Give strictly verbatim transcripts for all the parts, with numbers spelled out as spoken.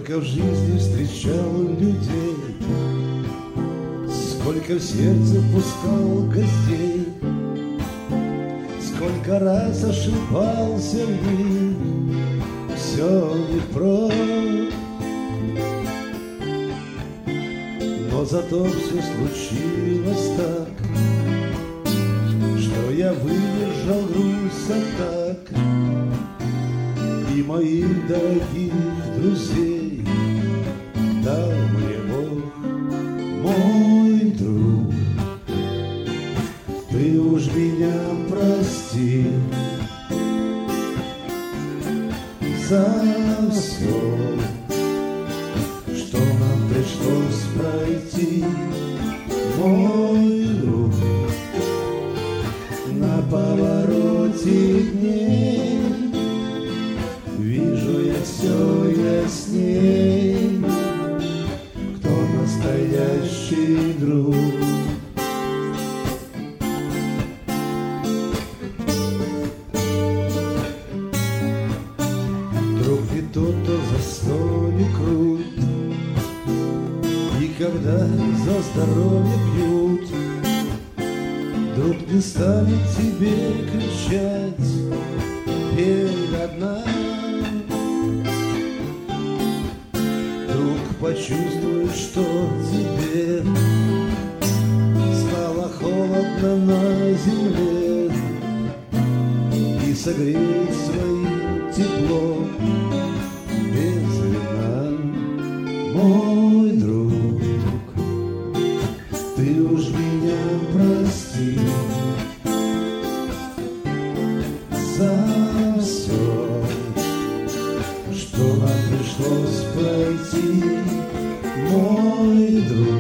Сколько в жизни встречал людей, сколько в сердце пускал гостей, сколько раз ошибался в них, все не впрок. Но зато все случилось так, что я выдержал груз атак, и моих дорогих друзей дал мне Бог. Мой друг, ты уж меня прости за все, что нам пришлось пройти. Мой друг, на повороте дней вижу я все ясней, кто настоящий друг. Друг ведь тот, кто за столик крут, и когда за здоровье пьют, друг не станет тебе кричать: пей до дна. Друг почувствует, что тебе стало холодно на земле, и согреет своим теплом без вина. Мой друг, ты уж меня прости за все, что нам пришлось пройти. Мой друг,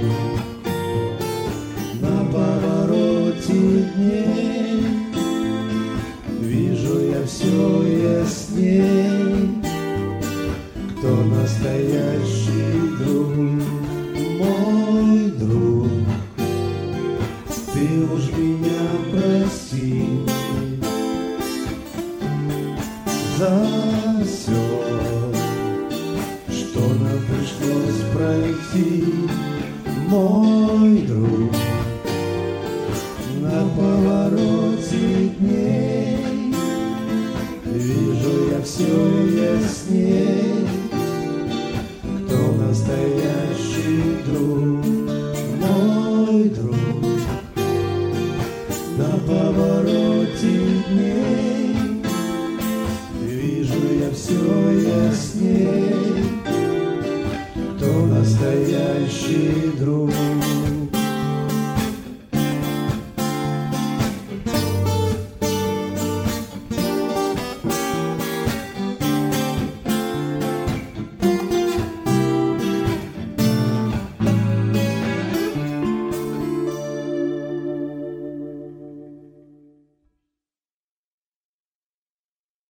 на повороте дней вижу я все ясней, кто настоящий друг. Мой друг, ты уж меня прости за все, что нам пришлось пройти. Мой друг, на повороте дней вижу я все ясней, кто настоящий друг. Мой друг, на повороте дней вижу я все ясней, кто настоящий друг.